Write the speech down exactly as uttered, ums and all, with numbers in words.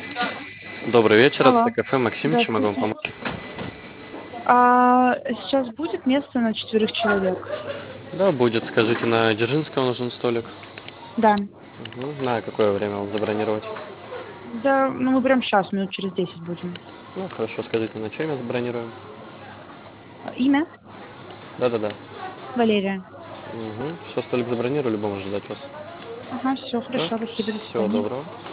Добрый вечер, это Алло, кафе Максим, чем могу вам здравствуйте. помочь? А, сейчас будет место на четверых человек? Да, будет. Скажите, на Дзержинского нужен столик? Да. Мгм. На какое время вам забронировать? Да, ну мы прям сейчас, минут через десять будем. Ну, хорошо, скажите, на чье имя забронируем? А, Имя? Да-да-да. Валерия. Угу. Все, столик забронировали, будем ждать вас. Ага, все Да? хорошо, спасибо, до Всего свидания. доброго.